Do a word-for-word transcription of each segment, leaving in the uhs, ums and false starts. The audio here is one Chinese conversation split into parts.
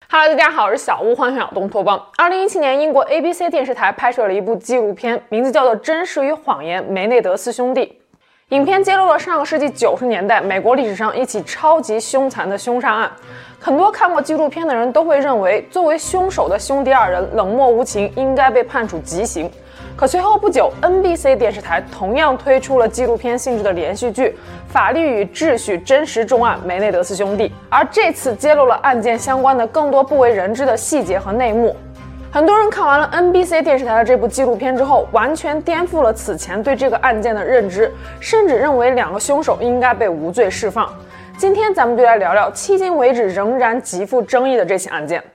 Hello， 大家好，我是小屋，欢迎小东托邦。二零一七年，英国 A B C 电视台拍摄了一部纪录片，名字叫做《真实与谎言：梅内德斯兄弟》。影片揭露了上个世纪九十年代美国历史上一起超级凶残的凶杀案。很多看过纪录片的人都会认为，作为凶手的兄弟二人冷漠无情，应该被判处极刑。可随后不久 ，N B C 电视台同样推出了纪录片性质的连续剧《法律与秩序：真实重案：梅内德斯兄弟》，而这次揭露了案件相关的更多不为人知的细节和内幕。很多人看完了 N B C 电视台的这部纪录片之后，完全颠覆了此前对这个案件的认知，甚至认为两个凶手应该被无罪释放。今天咱们就来聊聊迄今为止仍然极富争议的这起案件。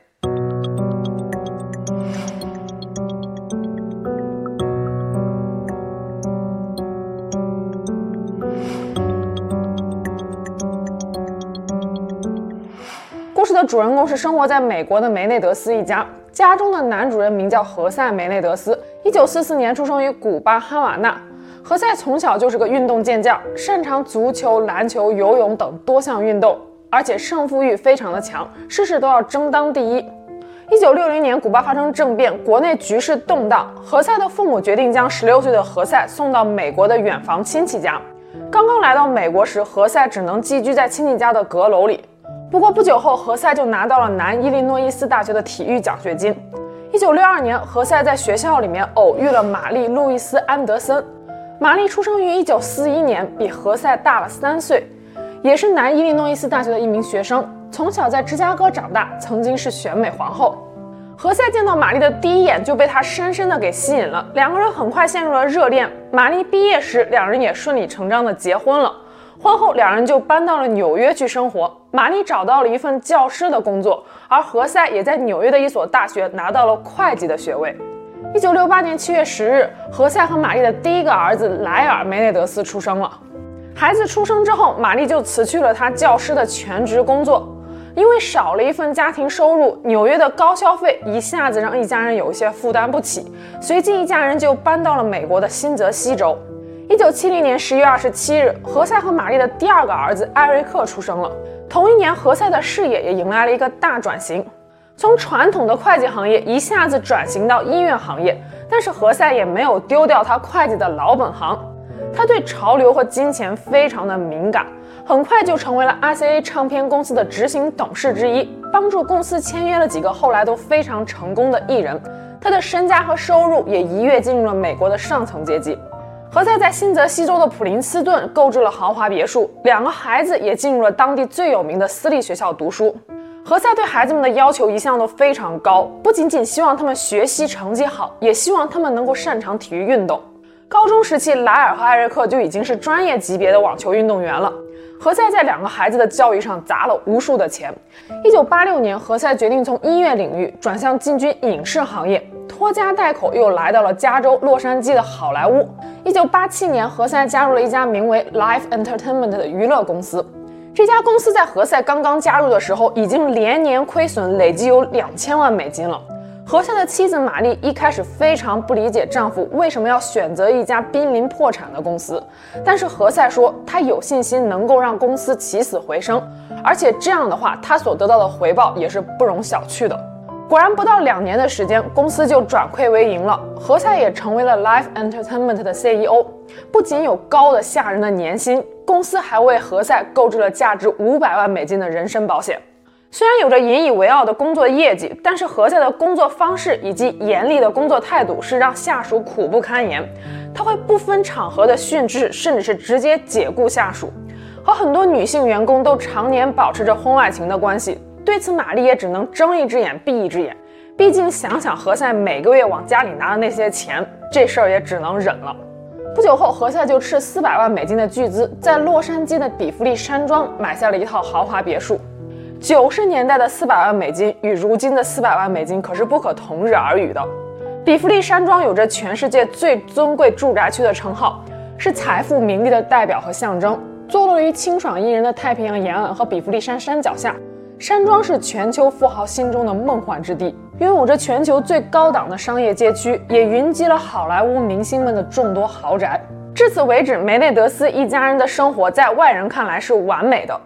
故事的主人公是生活在美国的梅内德斯一家，家中的男主人名叫何塞·梅内德斯，一九四四年出生于古巴哈瓦那。何塞从小就是个运动健将，擅长足球、篮球、游泳等多项运动，而且胜负欲非常的强，事事都要争当第一。一九六零年，古巴发生政变，国内局势动荡，何塞的父母决定将十六岁的何塞送到美国的远房亲戚家。刚刚来到美国时，何塞只能寄居在亲戚家的阁楼里。不过不久后，何塞就拿到了南伊利诺伊斯大学的体育奖学金。一九六二年，何塞在学校里面偶遇了玛丽·路易斯·安德森。玛丽出生于一九四一年，比何塞大了三岁，也是南伊利诺伊斯大学的一名学生。从小在芝加哥长大，曾经是选美皇后。何塞见到玛丽的第一眼就被她深深的给吸引了，两个人很快陷入了热恋。玛丽毕业时，两人也顺理成章的结婚了。婚后，两人就搬到了纽约去生活。玛丽找到了一份教师的工作，而何塞也在纽约的一所大学拿到了会计的学位。一九六八年七月十日，何塞和玛丽的第一个儿子莱尔·梅内德斯出生了。孩子出生之后，玛丽就辞去了她教师的全职工作，因为少了一份家庭收入，纽约的高消费一下子让一家人有一些负担不起，随即一家人就搬到了美国的新泽西州。一九七零年十一月二十七日，何塞和玛丽的第二个儿子艾瑞克出生了。同一年，何塞的事业也迎来了一个大转型，从传统的会计行业一下子转型到音乐行业，但是何塞也没有丢掉他会计的老本行。他对潮流和金钱非常的敏感，很快就成为了 R C A 唱片公司的执行董事之一，帮助公司签约了几个后来都非常成功的艺人。他的身家和收入也一跃进入了美国的上层阶级。何塞在新泽西州的普林斯顿购置了豪华别墅，两个孩子也进入了当地最有名的私立学校读书。何塞对孩子们的要求一向都非常高，不仅仅希望他们学习成绩好，也希望他们能够擅长体育运动。高中时期，莱尔和艾瑞克就已经是专业级别的网球运动员了。何塞在两个孩子的教育上砸了无数的钱。一九八六年，何塞决定从音乐领域转向进军影视行业，拖家带口又来到了加州洛杉矶的好莱坞。一九八七年，何塞加入了一家名为 Life Entertainment 的娱乐公司。这家公司在何塞刚刚加入的时候，已经连年亏损，累计有两千万美金了。何塞的妻子玛丽一开始非常不理解丈夫为什么要选择一家濒临破产的公司，但是何塞说他有信心能够让公司起死回生，而且这样的话他所得到的回报也是不容小觑的。果然不到两年的时间，公司就转亏为盈了，何塞也成为了 Life Entertainment 的 C E O。 不仅有高的吓人的年薪，公司还为何塞购置了价值五百万美金的人身保险。虽然有着引以为傲的工作业绩，但是何塞的工作方式以及严厉的工作态度是让下属苦不堪言。他会不分场合的训斥，甚至是直接解雇下属，和很多女性员工都常年保持着婚外情的关系。对此，玛丽也只能睁一只眼闭一只眼，毕竟想想何塞每个月往家里拿的那些钱，这事儿也只能忍了。不久后，何塞就斥四百万美金的巨资，在洛杉矶的比弗利山庄买下了一套豪华别墅。九十年代的四百万美金与如今的四百万美金可是不可同日而语的。比弗利山庄有着全世界最尊贵住宅区的称号，是财富名利的代表和象征，坐落于清爽宜人的太平洋沿岸和比弗利山山脚下。山庄是全球富豪心中的梦幻之地，拥有着全球最高档的商业街区，也云集了好莱坞明星们的众多豪宅。至此为止，梅内德斯一家人的生活在外人看来是完美的。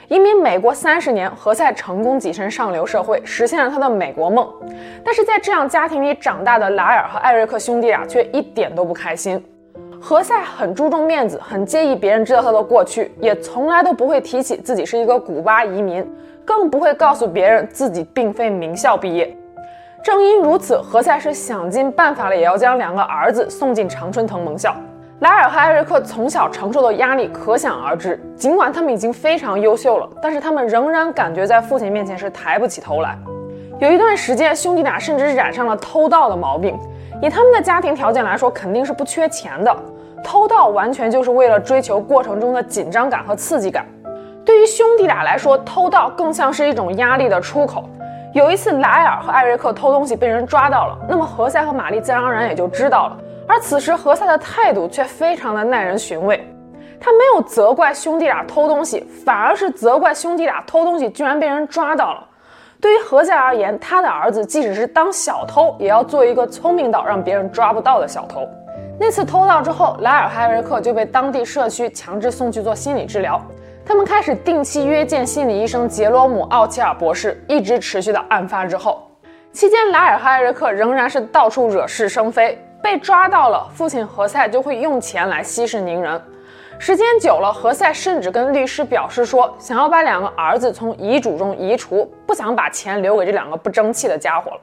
移民美国三十年，何塞成功跻身上流社会，实现了他的美国梦。但是在这样家庭里长大的莱尔和艾瑞克兄弟俩却一点都不开心。何塞很注重面子，很介意别人知道他的过去，也从来都不会提起自己是一个古巴移民，更不会告诉别人自己并非名校毕业。正因如此，何塞是想尽办法了也要将两个儿子送进常春藤盟校。莱尔和艾瑞克从小承受的压力可想而知，尽管他们已经非常优秀了，但是他们仍然感觉在父亲面前是抬不起头来。有一段时间，兄弟俩甚至染上了偷盗的毛病。以他们的家庭条件来说，肯定是不缺钱的，偷盗完全就是为了追求过程中的紧张感和刺激感。对于兄弟俩来说，偷盗更像是一种压力的出口。有一次，莱尔和艾瑞克偷东西被人抓到了，那么何塞和玛丽自然而然也就知道了。而此时何塞的态度却非常的耐人寻味，他没有责怪兄弟俩偷东西，反而是责怪兄弟俩偷东西居然被人抓到了。对于何塞而言，他的儿子即使是当小偷，也要做一个聪明到让别人抓不到的小偷。那次偷盗之后，莱尔和艾瑞克就被当地社区强制送去做心理治疗。他们开始定期约见心理医生杰罗姆·奥切尔博士，一直持续到案发之后。期间，莱尔和艾瑞克仍然是到处惹是生非，被抓到了，父亲何塞就会用钱来息事宁人。时间久了，何塞甚至跟律师表示说，想要把两个儿子从遗嘱中移除，不想把钱留给这两个不争气的家伙了。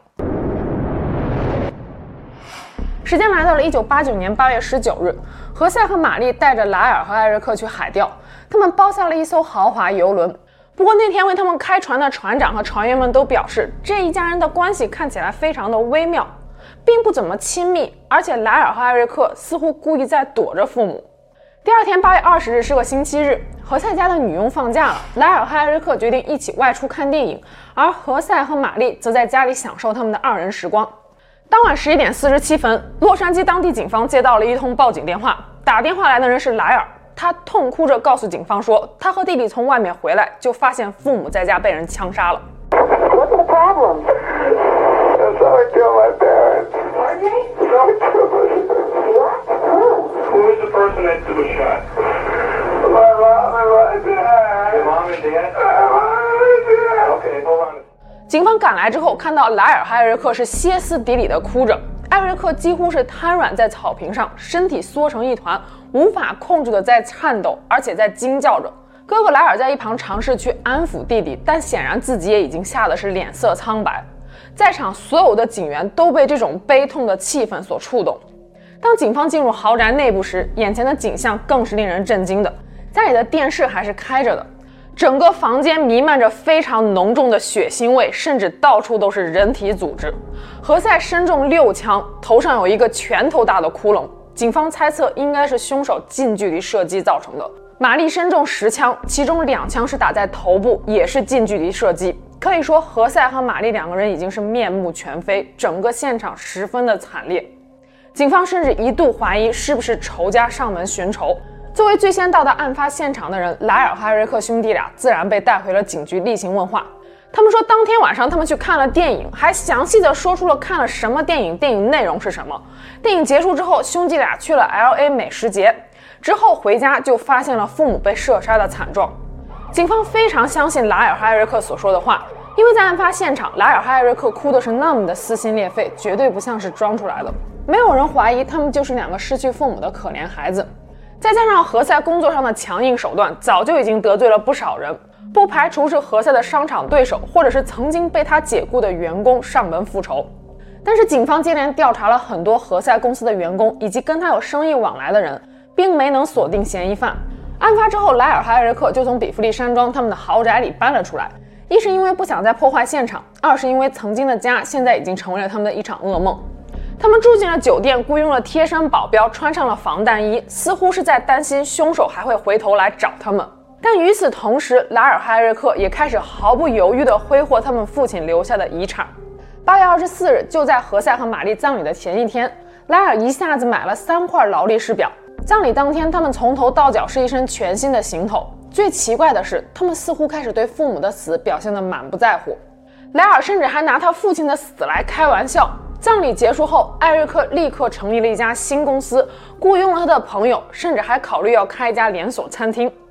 时间来到了一九八九年八月十九日，何塞和玛丽带着莱尔和艾瑞克去海钓，他们包下了一艘豪华游轮。不过那天为他们开船的船长和船员们都表示，这一家人的关系看起来非常的微妙，并不怎么亲密，而且莱尔和艾瑞克似乎故意在躲着父母。第二天八月二十日是个星期日，何塞家的女佣放假了，莱尔和艾瑞克决定一起外出看电影，而何塞和玛丽则在家里享受他们的二人时光。当晚十一点四十七分，洛杉矶当地警方接到了一通报警电话，打电话来的人是莱尔，他痛哭着告诉警方说，他和弟弟从外面回来就发现父母在家被人枪杀了。 What's the problem? That's how I killed my parents. Pardon me? So I killed my What? Who? Who was the person that was shot? My mom and my dad. Your mom and dad? My mom and dad. Okay, hold on. 警方赶来之后，看到莱尔和艾瑞克是歇斯底里的哭着，艾瑞克几乎是瘫软在草坪上，身体缩成一团，无法控制的在颤抖，而且在惊叫着。哥哥莱尔在一旁尝试去安抚弟弟，但显然自己也已经吓得是脸色苍白。在场所有的警员都被这种悲痛的气氛所触动。当警方进入豪宅内部时，眼前的景象更是令人震惊的。家里的电视还是开着的，整个房间弥漫着非常浓重的血腥味，甚至到处都是人体组织。何塞身中六枪，头上有一个拳头大的窟窿，警方猜测应该是凶手近距离射击造成的。玛丽身中十枪，其中两枪是打在头部，也是近距离射击。可以说，何塞和玛丽两个人已经是面目全非，整个现场十分的惨烈。警方甚至一度怀疑是不是仇家上门寻仇。作为最先到达案发现场的人，莱尔和艾瑞克兄弟俩自然被带回了警局例行问话。他们说，当天晚上他们去看了电影，还详细的说出了看了什么电影，电影内容是什么。电影结束之后，兄弟俩去了 L A 美食节，之后回家就发现了父母被射杀的惨状。警方非常相信莱尔和艾瑞克所说的话，因为在案发现场，莱尔和艾瑞克哭的是那么的撕心裂肺，绝对不像是装出来的。没有人怀疑他们就是两个失去父母的可怜孩子。再加上何塞工作上的强硬手段，早就已经得罪了不少人，不排除是何塞的商场对手，或者是曾经被他解雇的员工上门复仇。但是警方接连调查了很多何塞公司的员工以及跟他有生意往来的人，并没能锁定嫌疑犯。案发之后，莱尔和艾瑞克就从比弗利山庄他们的豪宅里搬了出来，一是因为不想再破坏现场，二是因为曾经的家现在已经成为了他们的一场噩梦。他们住进了酒店，雇佣了贴身保镖，穿上了防弹衣，似乎是在担心凶手还会回头来找他们。但与此同时，莱尔和艾瑞克也开始毫不犹豫地挥霍他们父亲留下的遗产。八月二十四日，就在何塞和玛丽葬礼的前一天，莱尔一下子买了三块劳力士表。葬礼当天，他们从头到脚是一身全新的行头。最奇怪的是，他们似乎开始对父母的死表现得满不在乎。莱尔甚至还拿他父亲的死来开玩笑。葬礼结束后，艾瑞克立刻成立了一家新公司，雇佣了他的朋友，甚至还考虑要开一家连锁餐厅。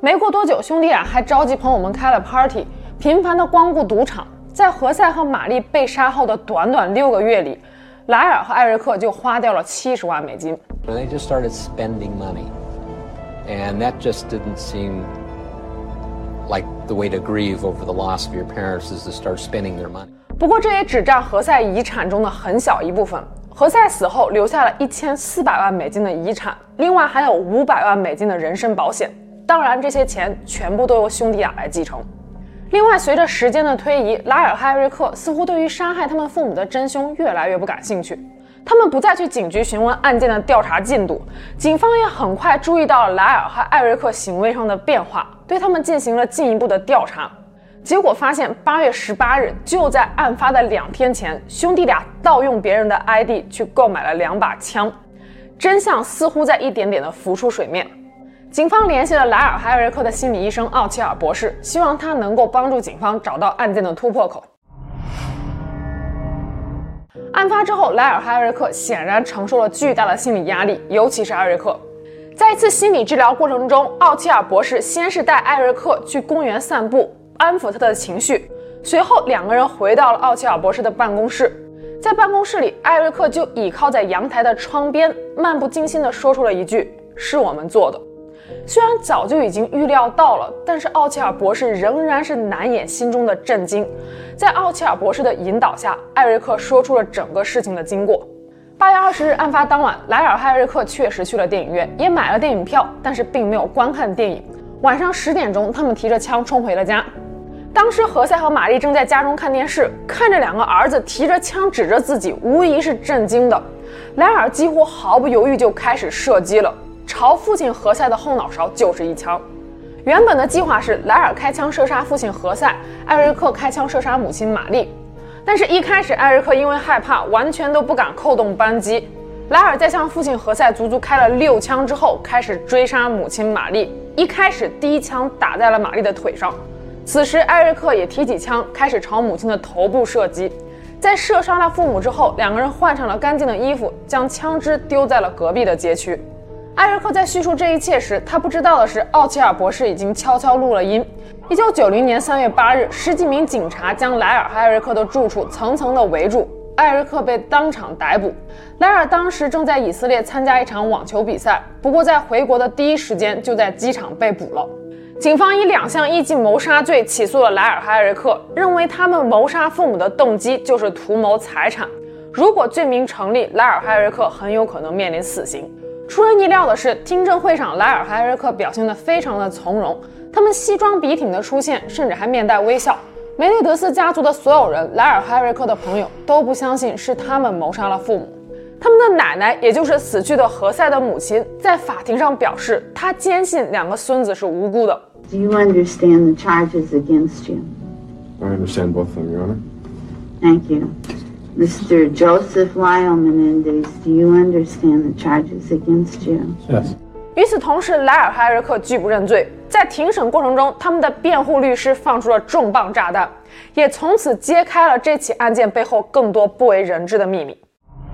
没过多久，兄弟俩还召集朋友们开了 party， 频繁地光顾赌场。在何塞和玛丽被杀后的短短六个月里，莱尔和艾瑞克就花掉了七十万美金。 They just started spending money, and that just didn't seem like the way to grieve over the loss of your parents is to start spending their money. 不过这也只占何塞遗产中的很小一部分。何塞死后留下了一千四百万美金的遗产，另外还有五百万美金的人身保险。当然，这些钱全部都由兄弟俩来继承。另外，随着时间的推移，莱尔和艾瑞克似乎对于杀害他们父母的真凶越来越不感兴趣。他们不再去警局询问案件的调查进度，警方也很快注意到了莱尔和艾瑞克行为上的变化，对他们进行了进一步的调查。结果发现，八月十八日，就在案发的两天前，兄弟俩盗用别人的 I D 去购买了两把枪。真相似乎在一点点的浮出水面。警方联系了莱尔和艾瑞克的心理医生奥切尔博士，希望他能够帮助警方找到案件的突破口。案发之后，莱尔和艾瑞克显然承受了巨大的心理压力，尤其是艾瑞克。在一次心理治疗过程中，奥切尔博士先是带艾瑞克去公园散步，安抚他的情绪，随后两个人回到了奥切尔博士的办公室。在办公室里，艾瑞克就倚靠在阳台的窗边，漫不经心地说出了一句：“是我们做的。”虽然早就已经预料到了，但是奥切尔博士仍然是难掩心中的震惊。在奥切尔博士的引导下，艾瑞克说出了整个事情的经过。八月二十日案发当晚，莱尔和艾瑞克确实去了电影院，也买了电影票，但是并没有观看电影。晚上十点钟，他们提着枪冲回了家。当时何塞和玛丽正在家中看电视，看着两个儿子提着枪指着自己，无疑是震惊的。莱尔几乎毫不犹豫就开始射击了，朝父亲何塞的后脑勺就是一枪。原本的计划是莱尔开枪射杀父亲何塞，艾瑞克开枪射杀母亲玛丽。但是，一开始艾瑞克因为害怕，完全都不敢扣动扳机。莱尔在向父亲何塞足足开了六枪之后，开始追杀母亲玛丽。一开始，第一枪打在了玛丽的腿上。此时，艾瑞克也提起枪，开始朝母亲的头部射击。在射杀了父母之后，两个人换上了干净的衣服，将枪支丢在了隔壁的街区。艾瑞克在叙述这一切时，他不知道的是，奥切尔博士已经悄悄录了音。一九九零年三月八日，十几名警察将莱尔和艾瑞克的住处层层的围住，艾瑞克被当场逮捕。莱尔当时正在以色列参加一场网球比赛，不过在回国的第一时间就在机场被捕了。警方以两项一级谋杀罪起诉了莱尔和艾瑞克，认为他们谋杀父母的动机就是图谋财产。如果罪名成立，莱尔和艾瑞克很有可能面临死刑。出人意料的是，听证会上莱尔和艾瑞克表现得非常的从容，他们西装笔挺的出现，甚至还面带微笑。梅内德斯家族的所有人，莱尔和艾瑞克的朋友都不相信是他们谋杀了父母。他们的奶奶，也就是死去的何塞的母亲，在法庭上表示，她坚信两个孙子是无辜的。 Do you understand the charges against you? I understand both of them, Your Honor. Thank you. Mister Joseph Lyle Menendez, do you understand the charges against you? Yes. 与此同时，莱尔和艾瑞克拒不认罪。在庭审过程中，他们的辩护律师放出了重磅炸弹，也从此揭开了这起案件背后更多不为人知的秘密。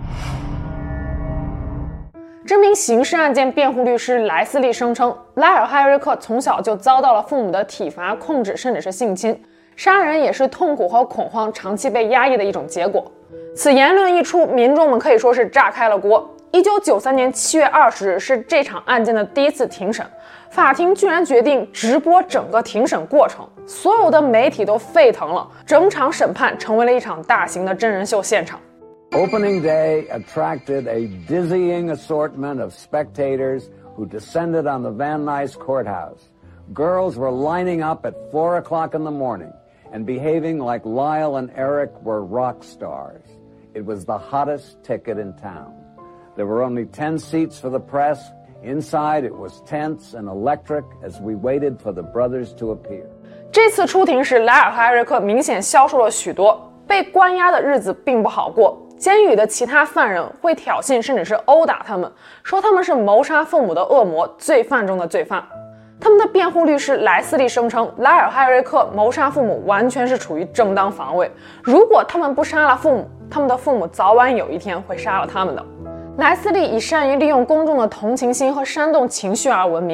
这名刑事案件辩护律师莱斯利声称，莱尔和艾瑞克从小就遭到了父母的体罚、控制，甚至是性侵。杀人也是痛苦和恐慌长期被压抑的一种结果。此言论一出，民众们可以说是炸开了锅。一九九三年七月二十日是这场案件的第一次庭审，法庭居然决定直播整个庭审过程，所有的媒体都沸腾了，整场审判成为了一场大型的真人秀现场。 Opening day attracted a dizzying assortment of spectators who descended on the Van Nuys courthouse. Girls were lining up at four o'clock in the morning and behaving like Lyle and Eric were rock stars. It was the hottest ticket in town. There were only ten seats for the press. Inside it was tense and electric as we waited for the brothers to appear. 这次出庭时，莱尔和艾瑞克明显消瘦了许多，被关押的日子并不好过。监狱里的其他犯人会挑衅甚至是殴打他们，说他们是谋杀父母的恶魔，罪犯中的罪犯。他们的辩护律师莱斯利声称，莱尔和艾瑞克谋杀父母完全是处于正当防卫，如果他们不杀了父母，他们的父母早晚有一天会杀了他们的。莱斯利以善于利用公众的同情心和煽动情绪而闻名，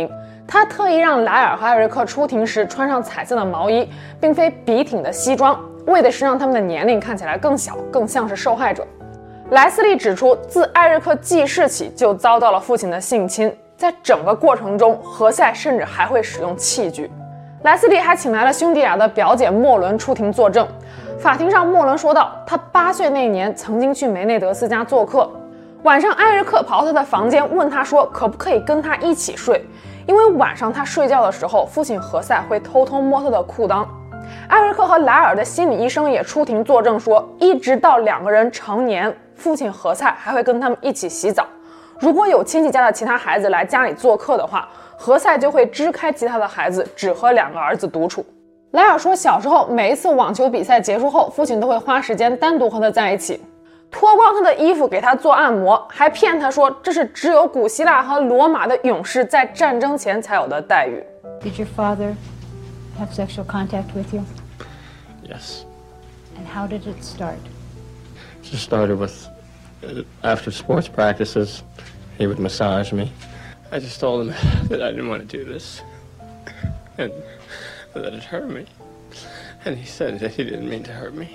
他特意让莱尔和艾瑞克出庭时穿上彩色的毛衣，并非笔挺的西装，为的是让他们的年龄看起来更小，更像是受害者。莱斯利指出，自艾瑞克记事起就遭到了父亲的性侵，在整个过程中，何塞甚至还会使用器具。莱斯利还请来了兄弟俩的表姐莫伦出庭作证。法庭上，莫伦说道，他八岁那年曾经去梅内德斯家做客，晚上艾瑞克跑到他的房间，问他说可不可以跟他一起睡，因为晚上他睡觉的时候，父亲何塞会偷偷摸他的裤裆。艾瑞克和莱尔的心理医生也出庭作证说，一直到两个人成年，父亲何塞还会跟他们一起洗澡。如果有亲戚家的其他孩子来家里做客的话，何塞就会支开其他的孩子，只和两个儿子独处。莱尔说，小时候每一次网球比赛结束后，父亲都会花时间单独和他在一起，脱光他的衣服给他做按摩，还骗他说这是只有古希腊和罗马的勇士在战争前才有的待遇。 Did your father have sexual contact with you? Yes. And how did it start? It just started with, uh, after sports practices, he would massage me. I just told him that I didn't want to do this, and that it hurt me. And he said that he didn't mean to hurt me.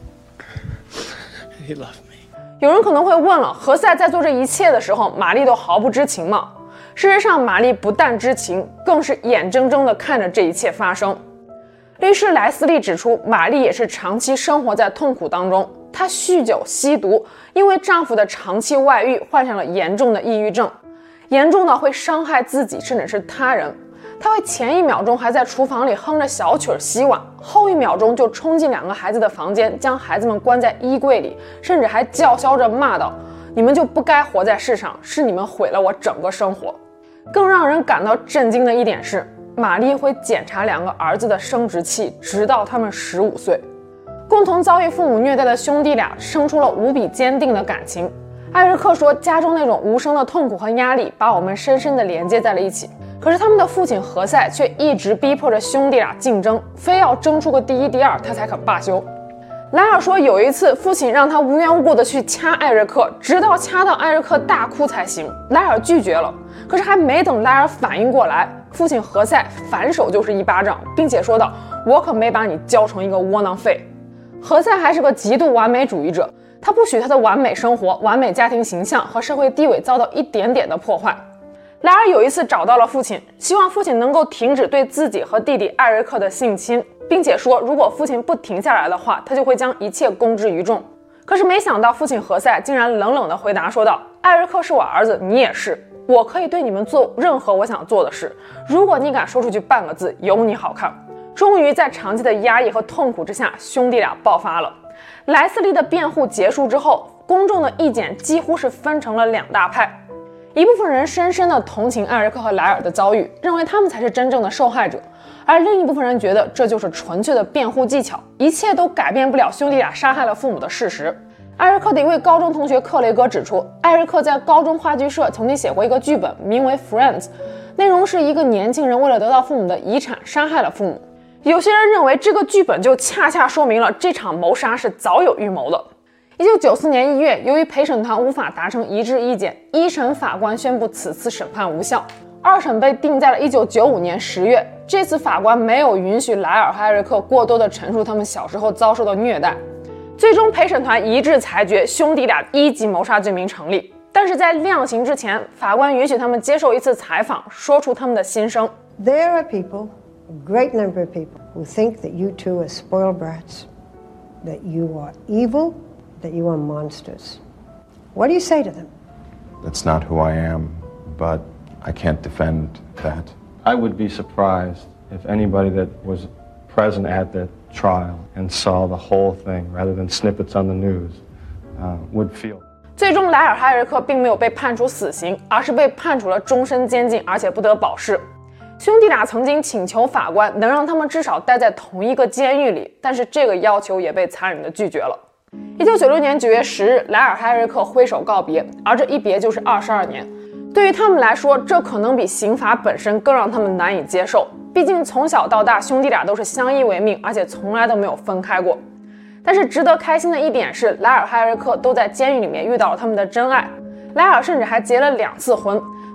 And he loved me. 有人可能会问了，何塞在做这一切的时候，玛丽都毫不知情吗？事实上，玛丽不但知情，更是眼睁睁地看着这一切发生。律师莱斯利指出，玛丽也是长期生活在痛苦当中，她酗酒吸毒，因为丈夫的长期外遇，患上了严重的抑郁症，严重到会伤害自己甚至是他人。她会前一秒钟还在厨房里哼着小曲儿洗碗，后一秒钟就冲进两个孩子的房间，将孩子们关在衣柜里，甚至还叫嚣着骂道：“你们就不该活在世上，是你们毁了我整个生活。”更让人感到震惊的一点是，玛丽会检查两个儿子的生殖器，直到他们十五岁。共同遭遇父母虐待的兄弟俩生出了无比坚定的感情。艾瑞克说，家中那种无声的痛苦和压力把我们深深地连接在了一起。可是他们的父亲何塞却一直逼迫着兄弟俩竞争，非要争出个第一第二，他才肯罢休。莱尔说，有一次父亲让他无缘无故的去掐艾瑞克，直到掐到艾瑞克大哭才行。莱尔拒绝了，可是还没等莱尔反应过来，父亲何塞反手就是一巴掌，并且说道：“我可没把你教成一个窝囊废。”何塞还是个极度完美主义者，他不许他的完美生活、完美家庭形象和社会地位遭到一点点的破坏。莱尔有一次找到了父亲，希望父亲能够停止对自己和弟弟艾瑞克的性侵，并且说如果父亲不停下来的话，他就会将一切公之于众。可是没想到父亲何塞竟然冷冷地回答说道：“艾瑞克是我儿子，你也是，我可以对你们做任何我想做的事，如果你敢说出去半个字，有你好看。”终于在长期的压抑和痛苦之下，兄弟俩爆发了。莱斯利的辩护结束之后，公众的意见几乎是分成了两大派。一部分人深深地同情艾瑞克和莱尔的遭遇，认为他们才是真正的受害者，而另一部分人觉得这就是纯粹的辩护技巧，一切都改变不了兄弟俩杀害了父母的事实。艾瑞克的一位高中同学克雷格指出，艾瑞克在高中话剧社曾经写过一个剧本，名为 Friends， 内容是一个年轻人为了得到父母的遗产杀害了父母。有些人认为这个剧本就恰恰说明了这场谋杀是早有预谋的。一九九四年一月，由于陪审团无法达成一致意见，一审法官宣布此次审判无效。二审被定在了一九九五年十月，这次法官没有允许莱尔和艾瑞克过多的陈述他们小时候遭受的虐待。最终陪审团一致裁决兄弟俩一级谋杀罪名成立，但是在量刑之前，法官允许他们接受一次采访，说出他们的心声。 There are people, a great number of people, who think that you two are spoiled brats, that you are evil, that you are monsters. What do you say to them? That's not who I am, but I can't defend that. I would be surprised if anybody that was present at the trial and saw the whole thing rather than snippets on the news uh, would feel. 最终，莱尔·艾瑞克并没有被判处死刑，而是被判处了终身监禁，而且不得保释。兄弟俩曾经请求法官能让他们至少待在同一个监狱里，但是这个要求也被残忍地拒绝了。一九九六年九月十日，莱尔·艾瑞克挥手告别，而这一别就是二十二年。对于他们来说，这可能比刑罚本身更让他们难以接受。毕竟从小到大，兄弟俩都是相依为命，而且从来都没有分开过。但是值得开心的一点是，莱尔和艾瑞克都在监狱里面遇到了他们的真爱。莱尔甚至还结了两次婚，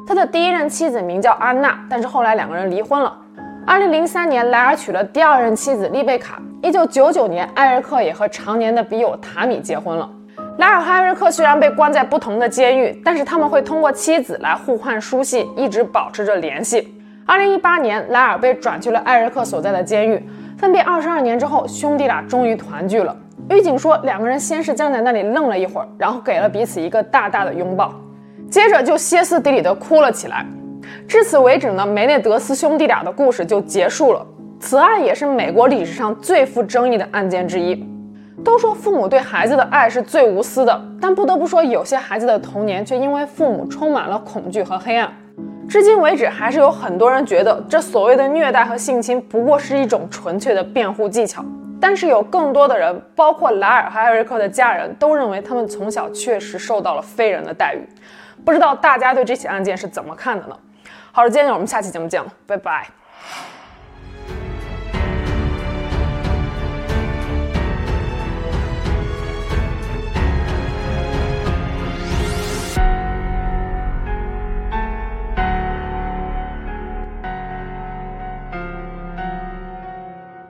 他的第一任妻子名叫安娜，但是后来两个人离婚了。二零零三年，莱尔娶了第二任妻子丽贝卡。一九九九年，艾瑞克也和常年的笔友塔米结婚了。莱尔和艾瑞克虽然被关在不同的监狱，但是他们会通过妻子来互换书信，一直保持着联系。二零一八年，莱尔被转去了艾瑞克所在的监狱。分别二十二年之后，兄弟俩终于团聚了。狱警说，两个人先是站在那里愣了一会儿，然后给了彼此一个大大的拥抱，接着就歇斯底里地哭了起来。至此为止呢，梅内德斯兄弟俩的故事就结束了。此案也是美国历史上最富争议的案件之一。都说父母对孩子的爱是最无私的，但不得不说，有些孩子的童年却因为父母充满了恐惧和黑暗。至今为止，还是有很多人觉得这所谓的虐待和性侵不过是一种纯粹的辩护技巧。但是有更多的人，包括莱尔和艾瑞克的家人，都认为他们从小确实受到了非人的待遇。不知道大家对这起案件是怎么看的呢？好了，今天我们下期节目见了，拜拜。